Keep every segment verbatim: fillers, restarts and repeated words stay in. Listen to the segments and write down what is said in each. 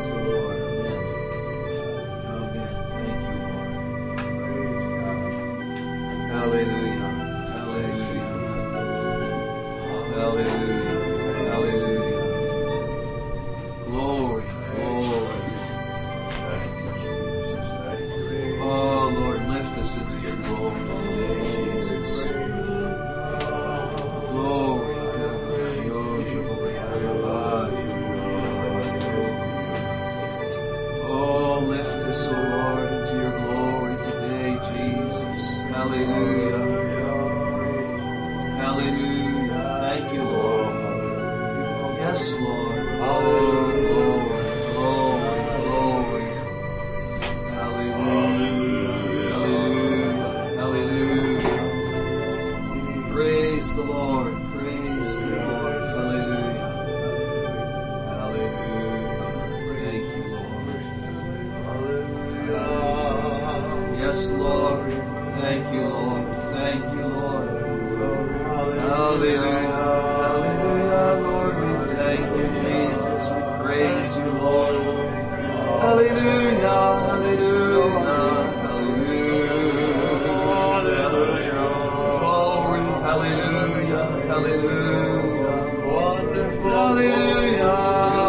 the Lord. Amen. Amen. Thank you, Lord. Praise God. Hallelujah. Hallelujah. Hallelujah. Hallelujah. Glory. Glory. Oh, Lord, lift us into your glory today, Jesus. Glory. Oh, lift us, O Lord, into your glory today, Jesus. Hallelujah. Hallelujah. Thank you, Lord. Yes, Lord. Hallelujah. Glory, glory, glory. Hallelujah. Hallelujah. Hallelujah. Praise the Lord. Praise the Lord. Hallelujah. Hallelujah. Thank you, Lord. Yes, Lord. Thank you, Lord. Thank you, Lord. Hallelujah. Hallelujah, Lord. We thank you, Jesus. We praise you, Lord. Hallelujah. Hallelujah. Hallelujah. Glory. Hallelujah. Hallelujah. Wonderful. Hallelujah.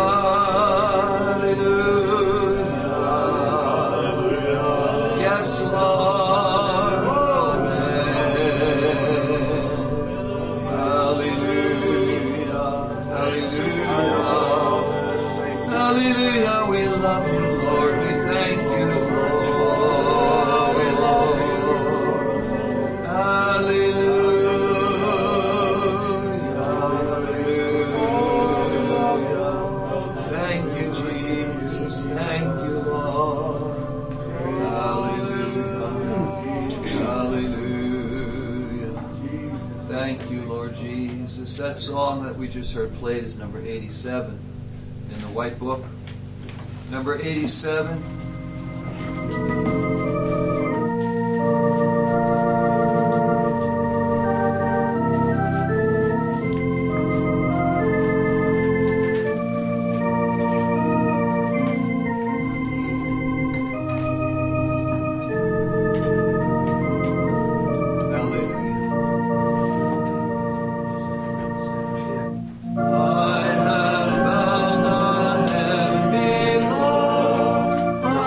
Hallelujah. Yes, Lord. Hallelujah, we love you, Lord. We thank you, Lord. We love you, Lord. Hallelujah, hallelujah. Thank you, Jesus. Thank you, Lord. Hallelujah, hallelujah. Thank you, Lord Jesus. That song that we just heard played is number eighty-seven. In the White Book, number eighty-seven. I have found a happy Lord.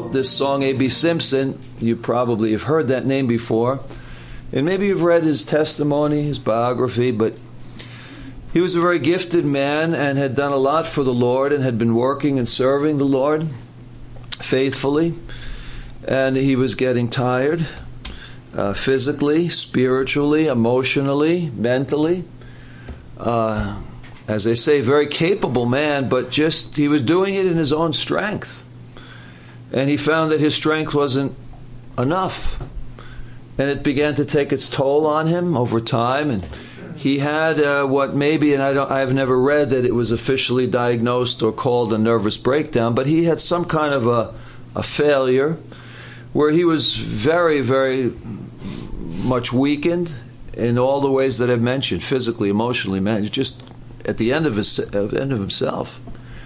wrote this song, A B Simpson. You probably have heard that name before. And maybe you've read his testimony, his biography, but he was a very gifted man and had done a lot for the Lord and had been working and serving the Lord faithfully. And he was getting tired, uh, physically, spiritually, emotionally, mentally. Uh, as they say, very capable man, but just he was doing it in his own strength. And he found that his strength wasn't enough. And it began to take its toll on him over time. And he had uh, what maybe, and I don't, I've never read that it was officially diagnosed or called a nervous breakdown, but he had some kind of a, a failure where he was very, very much weakened in all the ways that I've mentioned, physically, emotionally, man, just at the end of his, at the end of himself.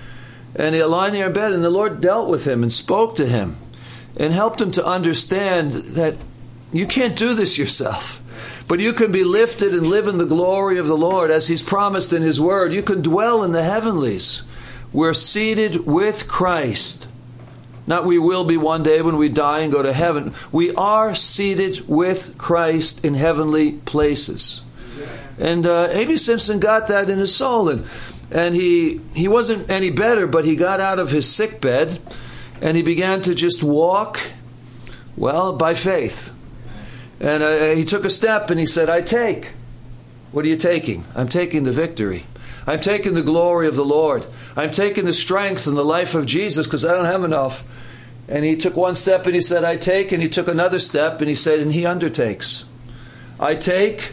And he lying there in bed, and the Lord dealt with him and spoke to him and helped him to understand that you can't do this yourself, but you can be lifted and live in the glory of the Lord as He's promised in His Word. You can dwell in the heavenlies. We're seated with Christ. Not we will be one day when we die and go to heaven. We are seated with Christ in heavenly places. And uh, A B Simpson got that in his soul. And, and he, he wasn't any better, but he got out of his sick bed and he began to just walk, well, by faith. And uh, he took a step and he said, I take. What are you taking? I'm taking the victory. I'm taking the glory of the Lord. I'm taking the strength and the life of Jesus because I don't have enough. And he took one step and he said, I take. And he took another step and he said, and he undertakes. I take,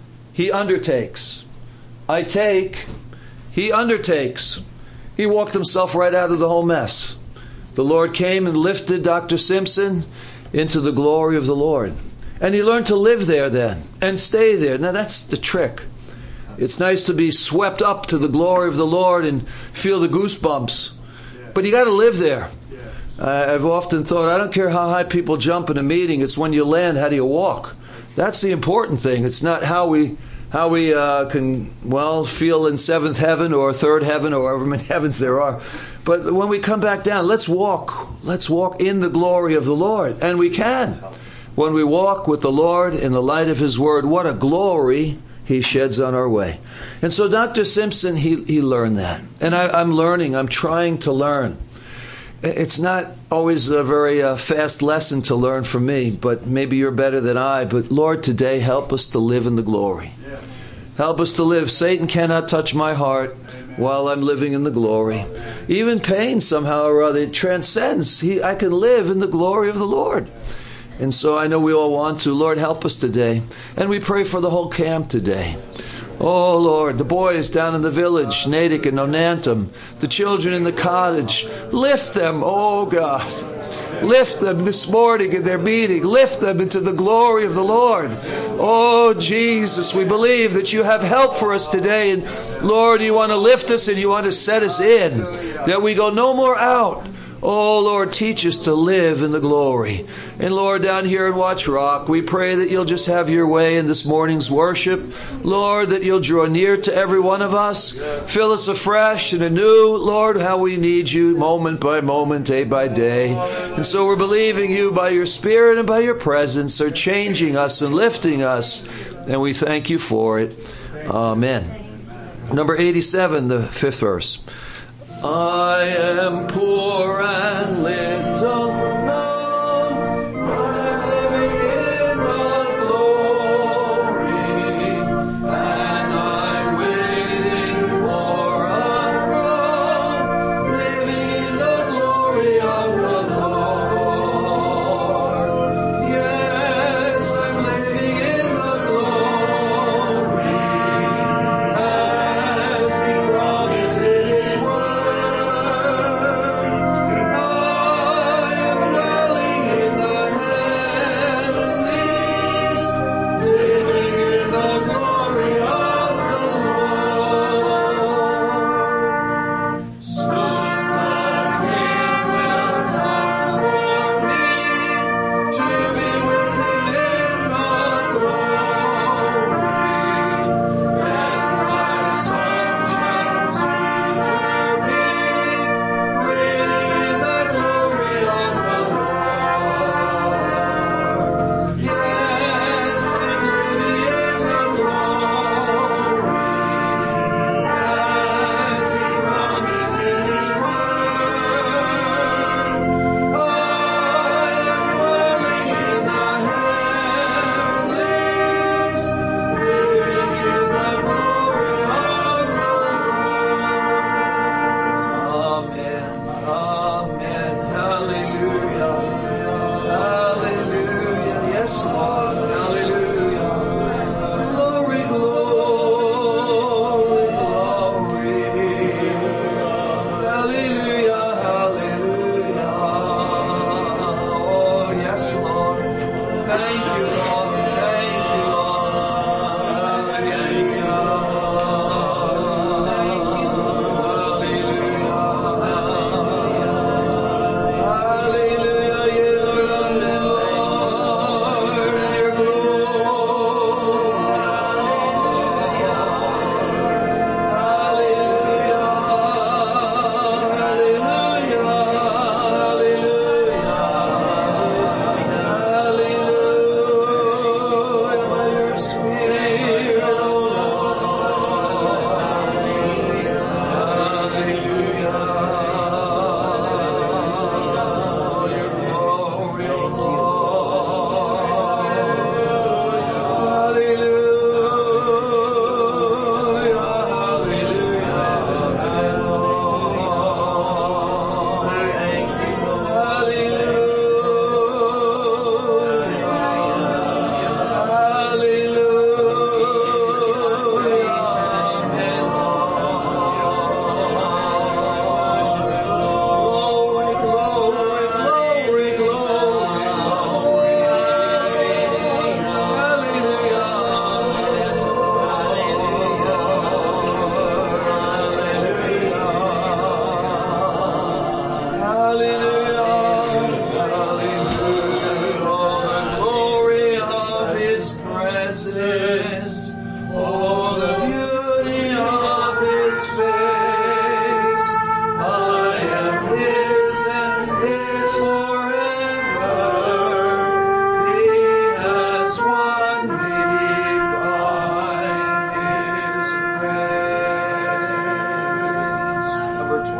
he undertakes. I take, he undertakes. He walked himself right out of the whole mess. The Lord came and lifted Doctor Simpson into the glory of the Lord. And he learned to live there then and stay there. Now that's the trick. It's nice to be swept up to the glory of the Lord and feel the goosebumps. But you got to live there. Uh, I've often thought, I don't care how high people jump in a meeting. It's when you land, how do you walk? That's the important thing. It's not how we how we uh, can, well, feel in seventh heaven or third heaven or however many heavens there are. But when we come back down, let's walk. Let's walk in the glory of the Lord. And we can. When we walk with the Lord in the light of His Word, what a glory He sheds on our way. And so Doctor Simpson, he, he learned that. And I, I'm learning. I'm trying to learn. It's not always a very uh, fast lesson to learn from me, but maybe you're better than I. But Lord, today, help us to live in the glory. Help us to live. Satan cannot touch my heart while I'm living in the glory. Even pain somehow or other, it transcends. He, I can live in the glory of the Lord. And so I know we all want to. Lord, help us today. And we pray for the whole camp today. Oh, Lord, the boys down in the village, Natick and Nonantum, the children in the cottage, lift them, oh God. Lift them this morning in their meeting. Lift them into the glory of the Lord. Oh, Jesus, we believe that you have help for us today. And Lord, you want to lift us and you want to set us in, that we go no more out. Oh, Lord, teach us to live in the glory. And Lord, down here in Watch Rock, we pray that you'll just have your way in this morning's worship. Lord, that you'll draw near to every one of us. Fill us afresh and anew. Lord, how we need you moment by moment, day by day. And so we're believing you by your Spirit and by your presence are changing us and lifting us. And we thank you for it. Amen. Number eighty-seven, the fifth verse. I am poor and little known, I'm living in the glory, and I'm waiting for a throne, living in the glory of the Lord. Yes, I'm living in the glory, as He promised in His word.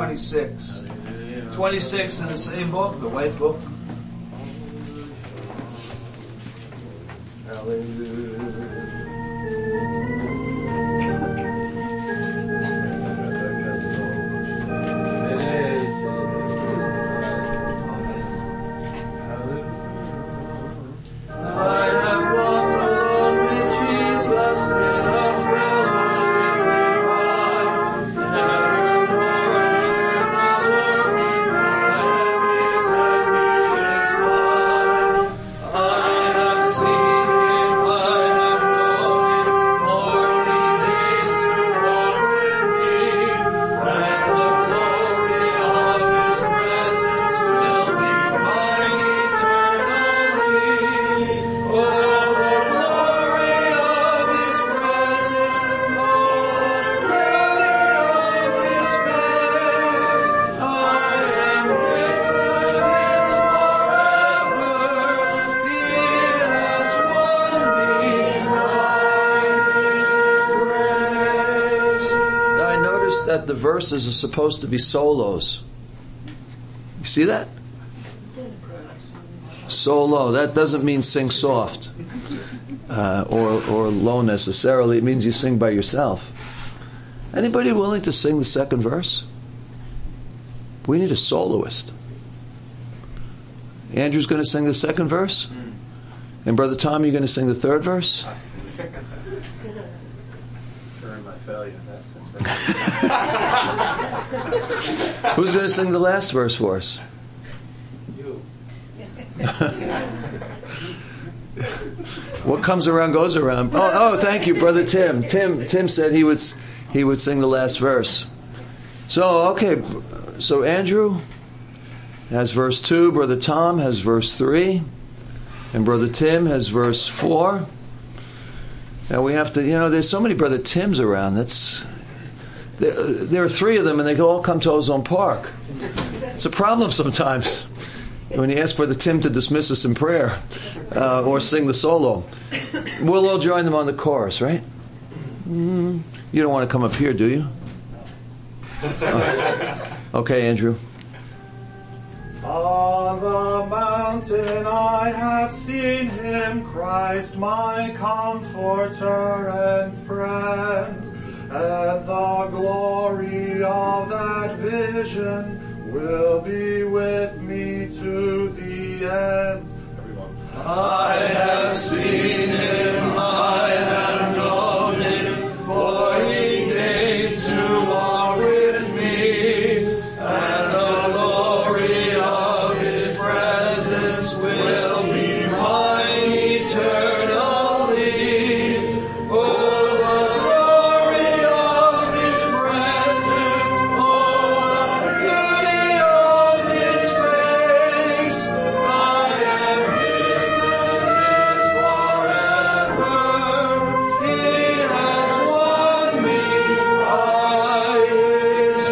twenty-six. twenty-six in the same book, the white book. Hallelujah. That the verses are supposed to be solos. You see that? Solo. That doesn't mean sing soft uh, or or low necessarily. It means you sing by yourself. Anybody willing to sing the second verse? We need a soloist. Andrew's going to sing the second verse, and Brother Tom, you're going to sing the third verse. During my failure. Who's going to sing the last verse for us? You. What comes around goes around. Oh, oh, thank you, Brother Tim. Tim, Tim said he would he would sing the last verse. So, okay, so Andrew has verse two, Brother Tom has verse three, and Brother Tim has verse four. Now we have to, you know, there's so many Brother Tims around. That's there, there are three of them, and they all come to Ozone Park. It's a problem sometimes when you ask Brother Tim to dismiss us in prayer uh, or sing the solo. We'll all join them on the chorus, right? Mm, you don't want to come up here, do you? Oh. Okay, Andrew. On the mountain I have seen him, Christ my comforter and friend, and the glory of that vision will be with me to the end. Everyone. I have seen him, I have known him, for he days to walk with me, and the glory of his presence will be mine eternally. Oh, the glory of his presence, oh, the beauty of his face. I am his and his forever. He has won me by his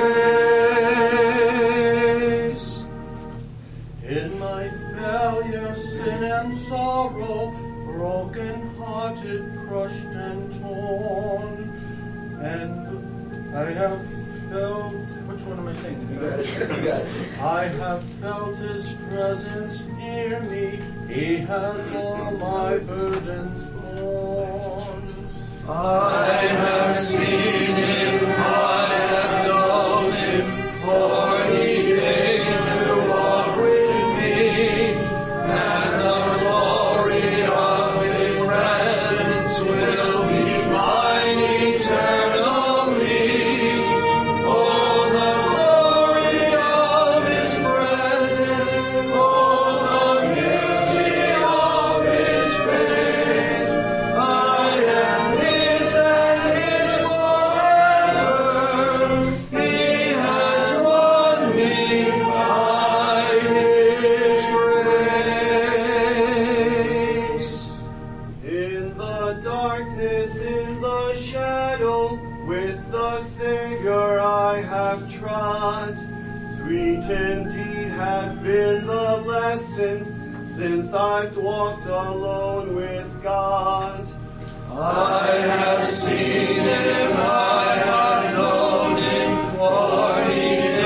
grace. In my failure, sin and sorrow, broken-hearted, crushed and torn, and I have felt, which one am I saying? You got it. You got it. I have felt his presence near me. He has all my burdens borne. I have seen him, I have known him, for he days to walk with me, and the glory of his presence will be mine eternally. Oh, the glory of his presence, oh, the beauty of his face. I am his and his forever. He has won me by his grace. In the darkness, in the shadow, with the Savior I have trod. Sweet indeed have been the lessons since I've walked alone with God. I have seen him, I have known him, for he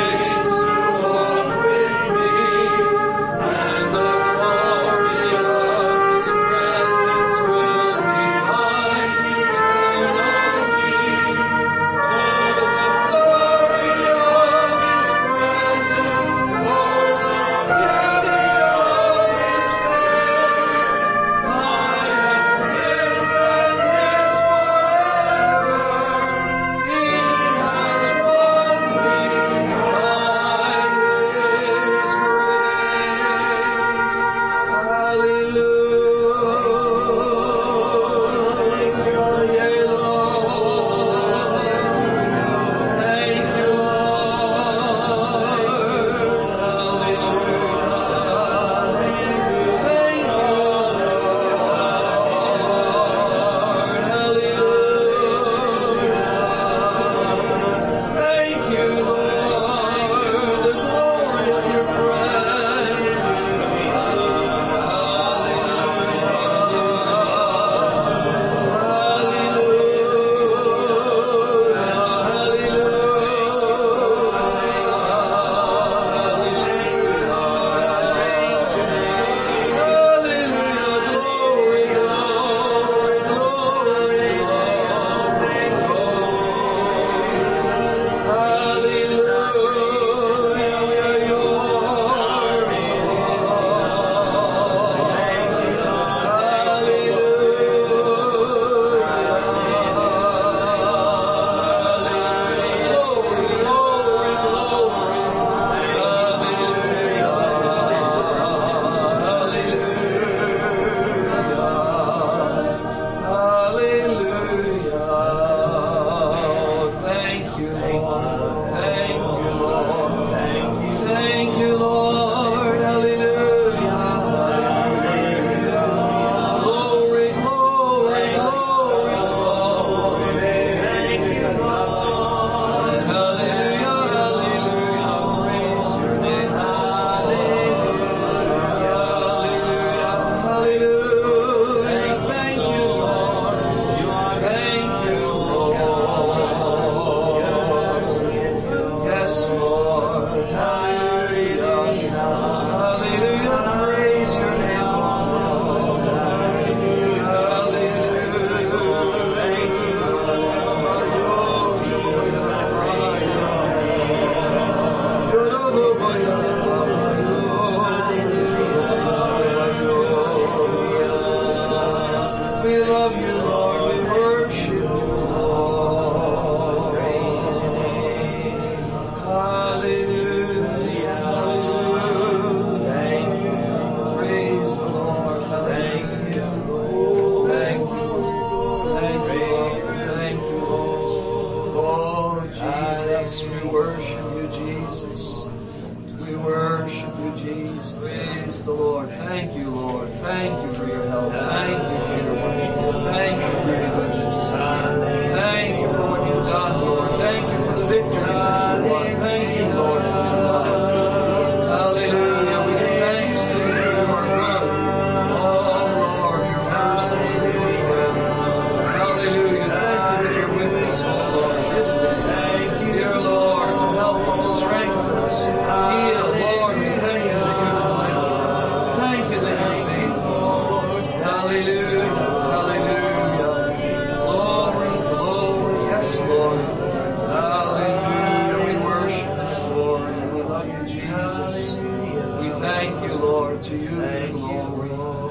Yes, we worship you, Jesus. We worship you, Jesus. Praise the Lord. Thank you, Lord. Thank you for your help. Thank you for your worship. Thank you for your goodness. Thank you for what you've done, Lord. Thank you for the victories that you won. Thank you, Lord, for your love. Hallelujah. We give thanks to you for you are good. Oh, Lord, your mercies endure forever. Hallelujah. Thank you that you're with us, oh Lord, this day. Thank you, dear Lord, to help us, strengthen us, heal. Lord, we thank you that you're deliverer. Thank you that you're faithful. Hallelujah. Hallelujah. Glory, glory. Yes, Lord. Hallelujah. We worship you, Lord. We love you, Jesus. We thank you, Lord. To you the glory.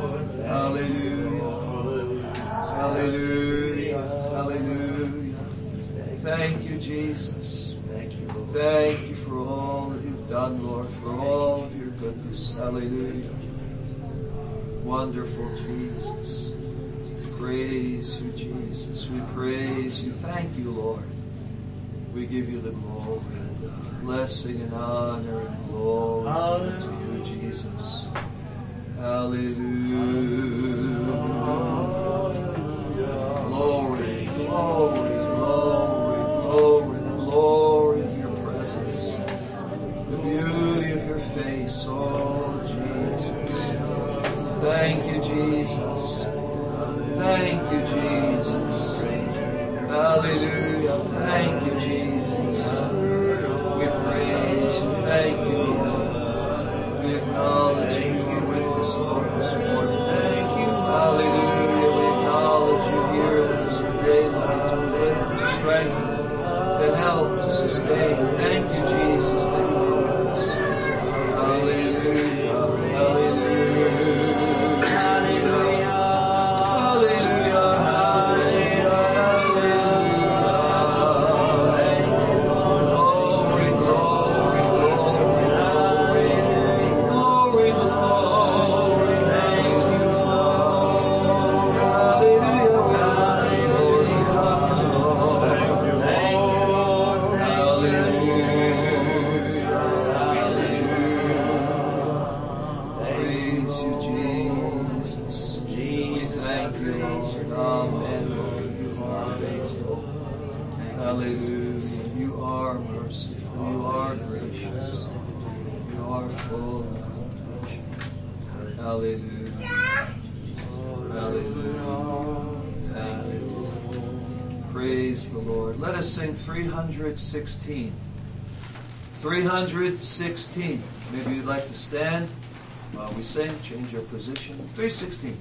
Hallelujah. Hallelujah. Hallelujah. Thank you, Jesus. Thank you, Lord. Thank you for all that you've done, Lord, for all of your goodness. Hallelujah. Wonderful Jesus. Praise you, Jesus. We praise you. Thank you, Lord. We give you the glory, blessing and honor and glory to you, Jesus. Hallelujah. Glory, glory, glory, glory, the glory of your presence, the beauty of your face, oh Jesus. Thank you, Jesus. Thank you, Jesus. Hallelujah. Thank you, Jesus. We praise you. Thank you, Lord. We acknowledge you here with us, Lord, this morning. Thank you. Hallelujah. We acknowledge you here with us today, Lord, to live, to strengthen, to help, to sustain. Thank you, Jesus, that you are with us. Hallelujah. Hallelujah. Let us sing three hundred sixteen. three hundred sixteen. Maybe you'd like to stand while we sing, change your position. three sixteen.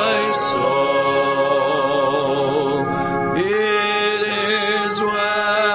Well.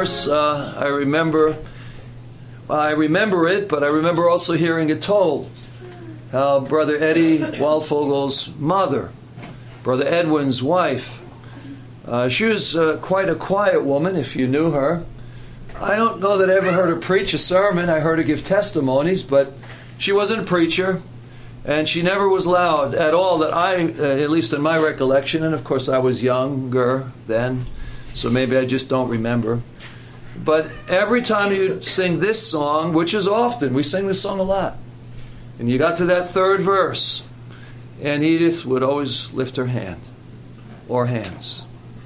verse, uh, I remember, I remember it, but I remember also hearing it told. How Brother Eddie Waldfogel's mother, Brother Edwin's wife, uh, she was uh, quite a quiet woman, if you knew her. I don't know that I ever heard her preach a sermon. I heard her give testimonies, but she wasn't a preacher, and she never was loud at all that I, uh, at least in my recollection, and of course I was younger then, so maybe I just don't remember. But every time you'd sing this song, which is often, we sing this song a lot, and you got to that third verse, and Edith would always lift her hand, or hands.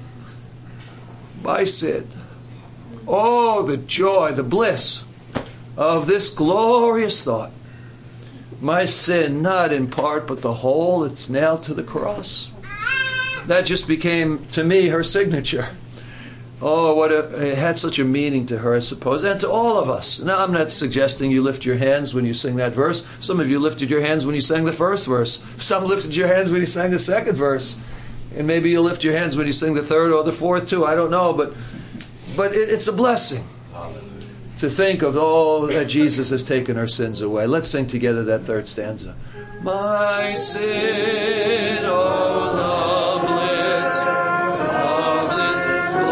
My sin. Oh, the joy, the bliss of this glorious thought. My sin, not in part, but the whole, it's nailed to the cross. That just became, to me, her signature. Oh, what a, it had such a meaning to her, I suppose, and to all of us. Now, I'm not suggesting you lift your hands when you sing that verse. Some of you lifted your hands when you sang the first verse. Some lifted your hands when you sang the second verse. And maybe you'll lift your hands when you sing the third or the fourth, too. I don't know, but but it, it's a blessing to think of, oh, that Jesus has taken our sins away. Let's sing together that third stanza. My sin, oh, the bliss of this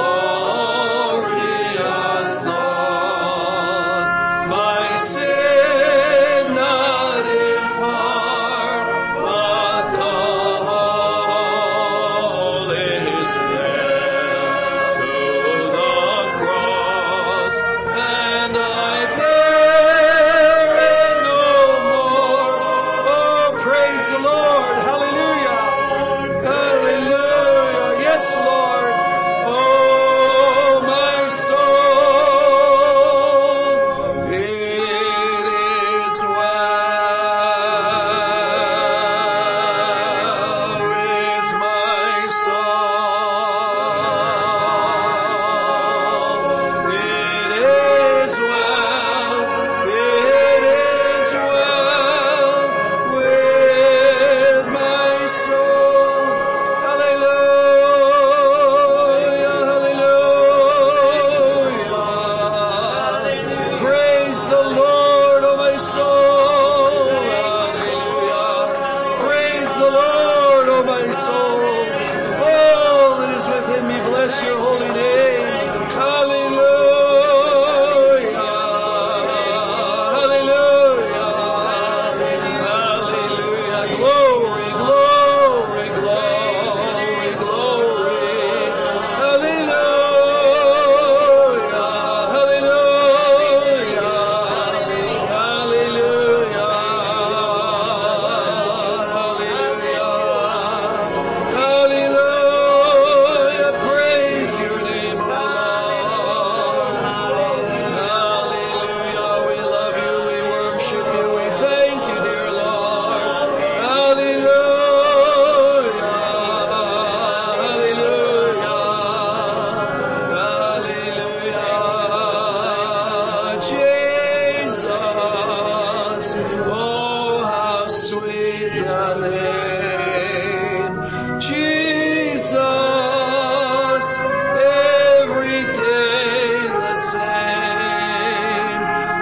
glorious thought. My sin, not in part, but the whole is nailed to the cross, and I bear it no more. Oh, praise the Lord. Hallelujah. Hallelujah. Yes, Lord. Oh, my soul, it is well with my soul. It is well, it is well with my soul. Hallelujah, hallelujah. Praise the Lord, oh my soul. Hallelujah. Praise the Lord, oh my soul. All that is within me, bless your holy name. Hallelujah. Hallelujah. Hallelujah. Glory, glory, glory, glory. Hallelujah. Hallelujah. Hallelujah. Hallelujah. Hallelujah. Praise your name, O Lord. Hallelujah. We love you. We worship you. We thank you, dear Lord. Hallelujah. Hallelujah. Jesus. Oh, how sweet the name. Jesus. Every day the same.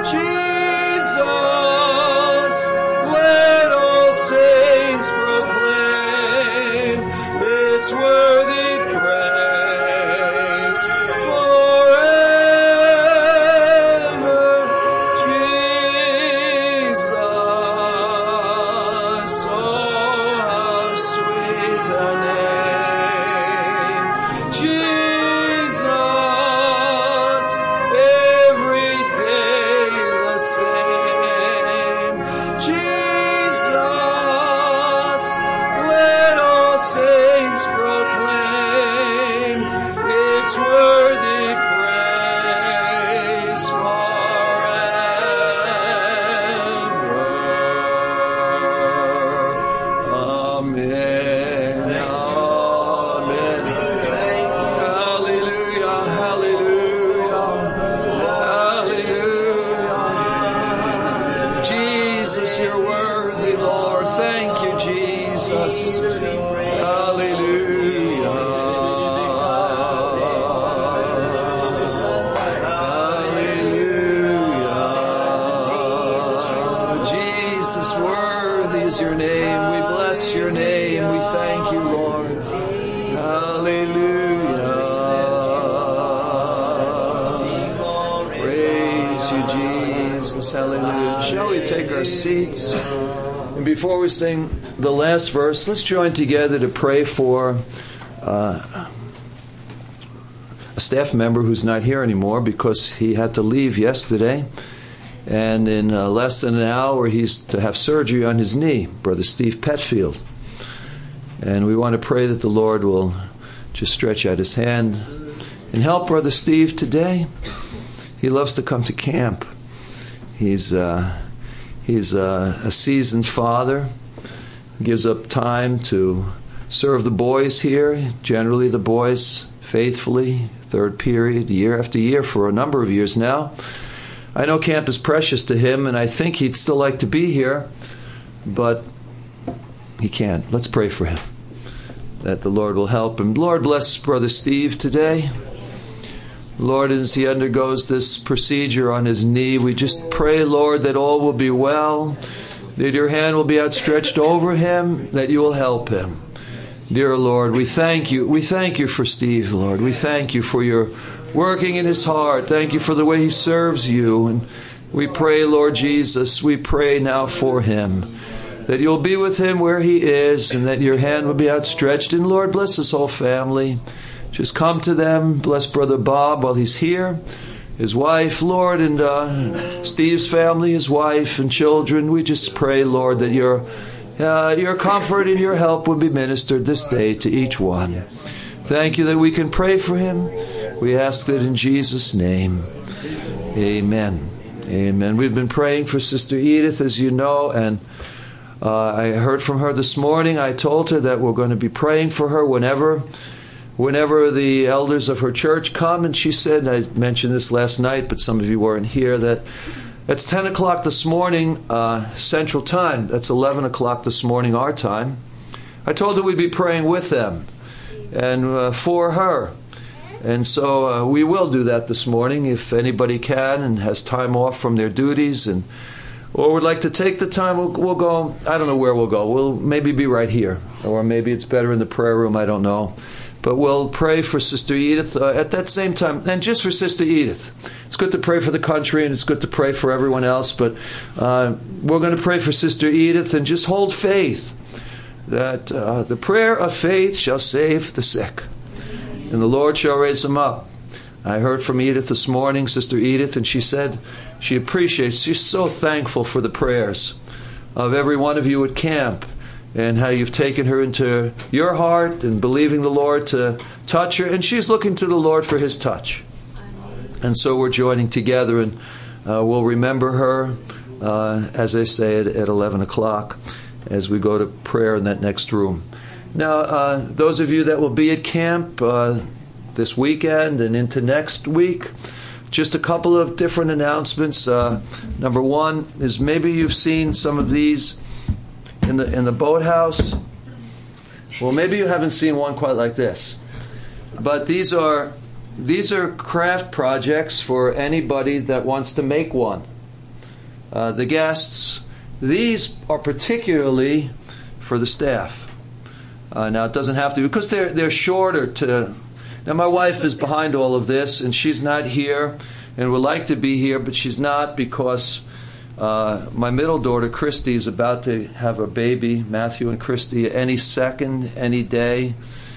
Jesus. Let all saints proclaim its worthy praise forever. Jesus. Oh, how sweet the name. Jesus. Every day the same. Jesus. Let all saints proclaim its worthy praise forever. Amen. Amen. Hallelujah. Hallelujah. Hallelujah. Jesus, you're worthy, Lord. Thank you, Jesus. Hallelujah. name. We thank you, Lord. Hallelujah. Praise you, Jesus. Hallelujah. Shall we take our seats? And before we sing the last verse, let's join together to pray for uh, a staff member who's not here anymore because he had to leave yesterday. And in uh, less than an hour, he's to have surgery on his knee, Brother Steve Petfield. And we want to pray that the Lord will just stretch out his hand and help Brother Steve today. He loves to come to camp. He's uh, he's uh, a seasoned father. He gives up time to serve the boys here, generally the boys faithfully, third period, year after year for a number of years now. I know camp is precious to him, and I think he'd still like to be here, but he can't. Let's pray for him, that the Lord will help him. Lord, bless Brother Steve today. Lord, as he undergoes this procedure on his knee, we just pray, Lord, that all will be well, that your hand will be outstretched over him, that you will help him. Dear Lord, we thank you. We thank you for Steve, Lord. We thank you for your working in his heart. Thank you for the way he serves you. And we pray, Lord Jesus, we pray now for him, that you'll be with him where he is and that your hand will be outstretched. And Lord, bless his whole family. Just come to them. Bless Brother Bob while he's here, his wife, Lord, and uh, Steve's family, his wife and children. We just pray, Lord, that your, uh, your comfort and your help will be ministered this day to each one. Thank you that we can pray for him. We ask that in Jesus' name. Amen. Amen. We've been praying for Sister Edith, as you know, and uh, I heard from her this morning. I told her that we're going to be praying for her whenever whenever the elders of her church come, and she said, I mentioned this last night, but some of you weren't here, that it's ten o'clock this morning, uh, Central Time. That's eleven o'clock this morning, our time. I told her we'd be praying with them and uh, for her. And so uh, we will do that this morning if anybody can and has time off from their duties and or would like to take the time. We'll, we'll go, I don't know where we'll go. We'll maybe be right here, or maybe it's better in the prayer room, I don't know. But we'll pray for Sister Edith uh, at that same time. And just for Sister Edith. It's good to pray for the country and it's good to pray for everyone else. But uh, we're going to pray for Sister Edith and just hold faith that uh, the prayer of faith shall save the sick. And the Lord shall raise them up. I heard from Edith this morning, Sister Edith, and she said she appreciates, she's so thankful for the prayers of every one of you at camp and how you've taken her into your heart and believing the Lord to touch her. And she's looking to the Lord for his touch. And so we're joining together, and uh, we'll remember her, uh, as I say, at, at eleven o'clock as we go to prayer in that next room. Now, uh, those of you that will be at camp uh, this weekend and into next week, just a couple of different announcements. Uh, number one is maybe you've seen some of these in the in the boathouse. Well, maybe you haven't seen one quite like this, but these are these are craft projects for anybody that wants to make one. Uh, the guests, these are particularly for the staff. Uh, now, it doesn't have to be, because they're, they're shorter to... Now, my wife is behind all of this, and she's not here, and would like to be here, but she's not because uh, my middle daughter, Christy, is about to have a baby, Matthew and Christy, any second, any day,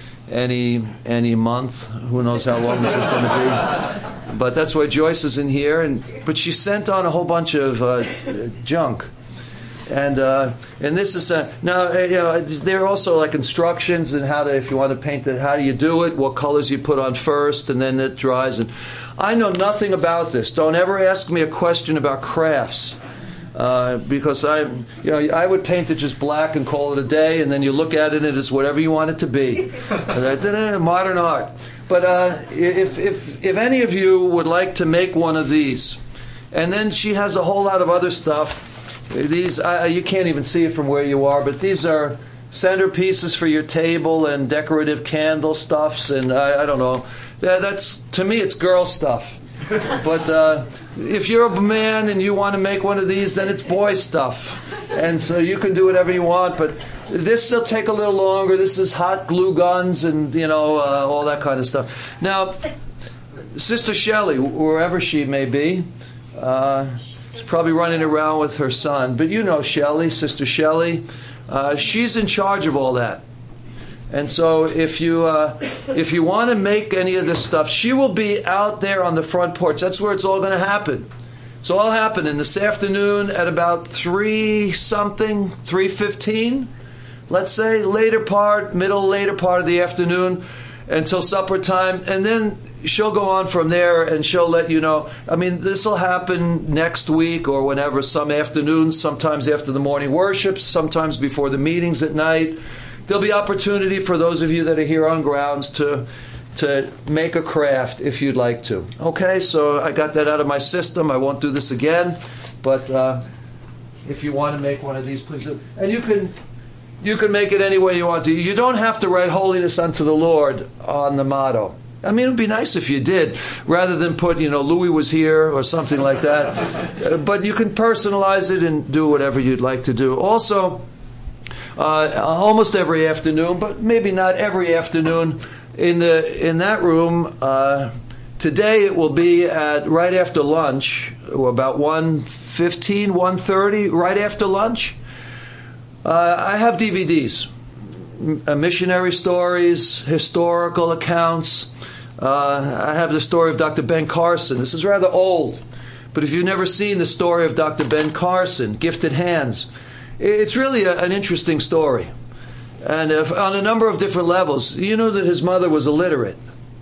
any any month. Who knows how long this is going to be. But that's why Joyce is in here, and but she sent on a whole bunch of uh, junk. And uh, and this is uh, now uh, you know, there are also like instructions and how to, if you want to paint it, how do you do it, what colors you put on first, and then it dries. And I know nothing about this. Don't ever ask me a question about crafts, uh, because I you know I would paint it just black and call it a day, and then you look at it and it's whatever you want it to be. Modern art. But uh, if if if any of you would like to make one of these, and then she has a whole lot of other stuff. These, uh, you can't even see it from where you are, but these are centerpieces for your table and decorative candle stuffs, and I, I don't know. That, that's, to me, it's girl stuff. But uh, if you're a man and you want to make one of these, then it's boy stuff. And so you can do whatever you want, but this will take a little longer. This is hot glue guns and, you know, uh, all that kind of stuff. Now, Sister Shelley, wherever she may be, uh, she's probably running around with her son. But you know Shelley, Sister Shelley. Uh, she's in charge of all that. And so if you uh, if you want to make any of this stuff, she will be out there on the front porch. That's where it's all going to happen. It's all happening this afternoon at about three something, three fifteen. Let's say later part, middle later part of the afternoon until supper time, and then she'll go on from there and she'll let you know. I mean, this will happen next week or whenever, some afternoons, sometimes after the morning worships, sometimes before the meetings at night. There'll be opportunity for those of you that are here on grounds to to make a craft if you'd like to. Okay, so I got that out of my system. I won't do this again, but uh, if you want to make one of these, please do. And you can you can make it any way you want to. You don't have to write "Holiness unto the Lord" on the motto. I mean, it would be nice if you did, rather than put, you know, Louis was here or something like that. uh, but you can personalize it and do whatever you'd like to do. Also, uh, almost every afternoon, but maybe not every afternoon, in the in that room, uh, today it will be at right after lunch, or about one fifteen, one thirty, right after lunch. Uh, I have D V Ds. Missionary stories, historical accounts. Uh, I have the story of Doctor Ben Carson. This is rather old, but if you've never seen the story of Doctor Ben Carson, Gifted Hands, it's really a, an interesting story. And if, on a number of different levels. You know that his mother was illiterate.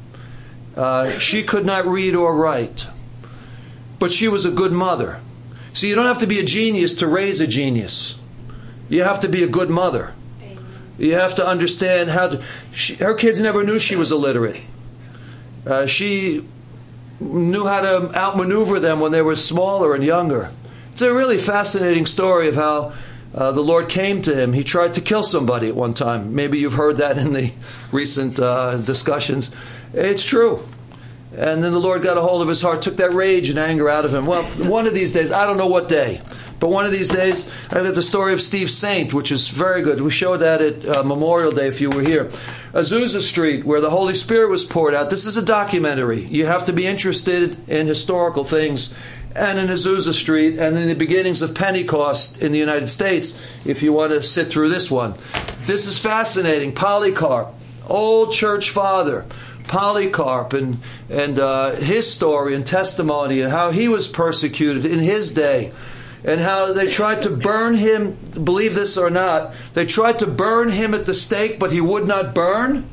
Uh, she could not read or write, but she was a good mother. So you don't have to be a genius to raise a genius. You have to be a good mother. You have to understand how to... She, her kids never knew she was illiterate. Uh, she knew how to outmaneuver them when they were smaller and younger. It's a really fascinating story of how uh, the Lord came to him. He tried to kill somebody at one time. Maybe you've heard that in the recent uh, discussions. It's true. And then the Lord got a hold of his heart, took that rage and anger out of him. Well, one of these days, I don't know what day, but one of these days, I got the story of Steve Saint, which is very good. We showed that at uh, Memorial Day if you were here. Azusa Street, where the Holy Spirit was poured out. This is a documentary. You have to be interested in historical things. And in Azusa Street, and in the beginnings of Pentecost in the United States, if you want to sit through this one. This is fascinating. Polycarp, old church father. Polycarp and, and uh, his story and testimony and how he was persecuted in his day. And how they tried to burn him, believe this or not, they tried to burn him at the stake, but he would not burn.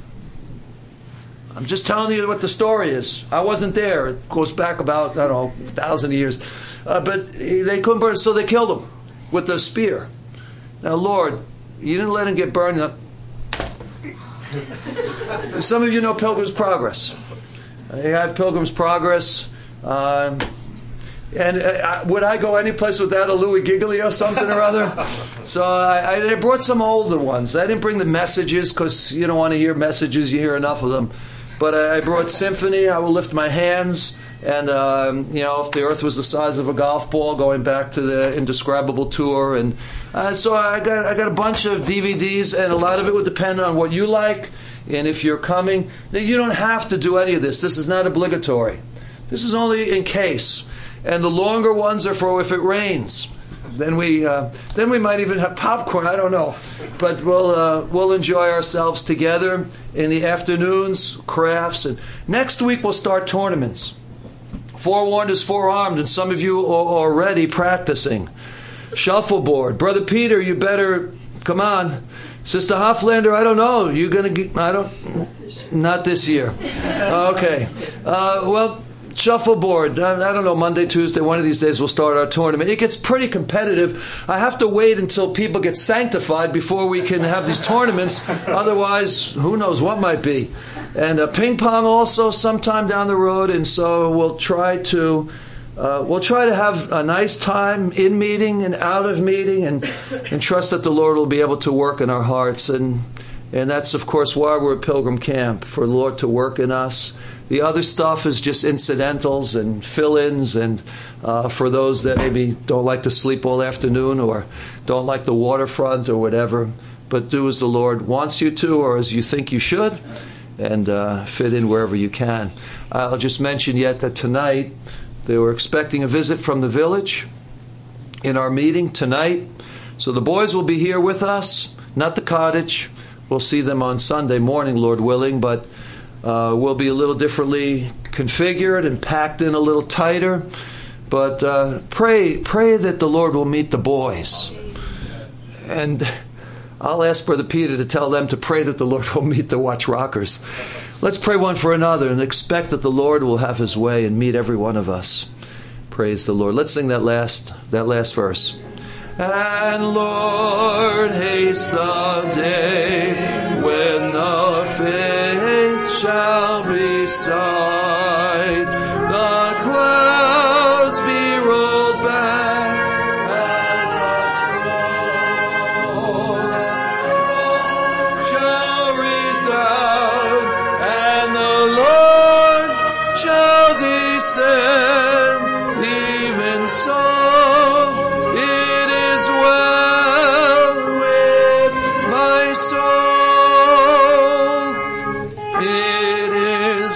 I'm just telling you what the story is. I wasn't there. It goes back about, I don't know, a thousand years. Uh, but they couldn't burn, so they killed him with a spear. Now, Lord, you didn't let him get burned up. Some of you know Pilgrim's Progress. I have Pilgrim's Progress. Um, And uh, would I go any place without a Louis Giglio or something or other? So I, I brought some older ones. I didn't bring the messages because you don't want to hear messages. You hear enough of them. But I brought Symphony, I Will Lift My Hands. And, um, you know, If the Earth Was the Size of a Golf Ball, going back to the Indescribable Tour. And uh, so I got I got a bunch of D V Ds, and a lot of it would depend on what you like. And if you're coming, you don't have to do any of this. This is not obligatory. This is only in case. And the longer ones are for if it rains. Then we uh, then we might even have popcorn. I don't know, but we'll uh, we'll enjoy ourselves together in the afternoons, crafts, and next week we'll start tournaments. Forewarned is forearmed, and some of you are already practicing. Shuffleboard, Brother Peter, you better come on. Sister Hoflander, I don't know. You gonna get? I don't. Not this year. Okay. Uh, well. Shuffleboard, I don't know, Monday, Tuesday, one of these days we'll start our tournament. It gets pretty competitive. I have to wait until people get sanctified before we can have these tournaments. Otherwise, who knows what might be. And uh, ping pong also sometime down the road. And so we'll try to uh, we'll try to have a nice time in meeting and out of meeting, and, and trust that the Lord will be able to work in our hearts. And And that's, of course, why we're at Pilgrim Camp, for the Lord to work in us. The other stuff is just incidentals and fill-ins, and uh, for those that maybe don't like to sleep all afternoon or don't like the waterfront or whatever. But do as the Lord wants you to, or as you think you should, and uh, fit in wherever you can. I'll just mention yet that tonight they were expecting a visit from the village in our meeting tonight. So the boys will be here with us, not the cottage. We'll see them on Sunday morning, Lord willing, but uh, we'll be a little differently configured and packed in a little tighter. But uh, pray, pray that the Lord will meet the boys. And I'll ask Brother Peter to tell them to pray that the Lord will meet the Watch Rockers. Let's pray one for another and expect that the Lord will have His way and meet every one of us. Praise the Lord. Let's sing that last, that last verse. And Lord, haste the day when the faith shall reside, the clouds be rolled back as a scroll shall resound, and the Lord shall descend. Even so, well with my soul, it is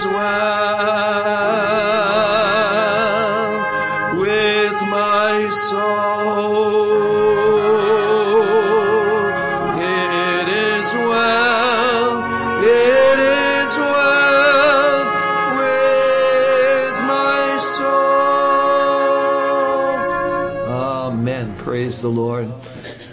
well with my soul, it is well, it is well with my soul. Amen. Praise the Lord.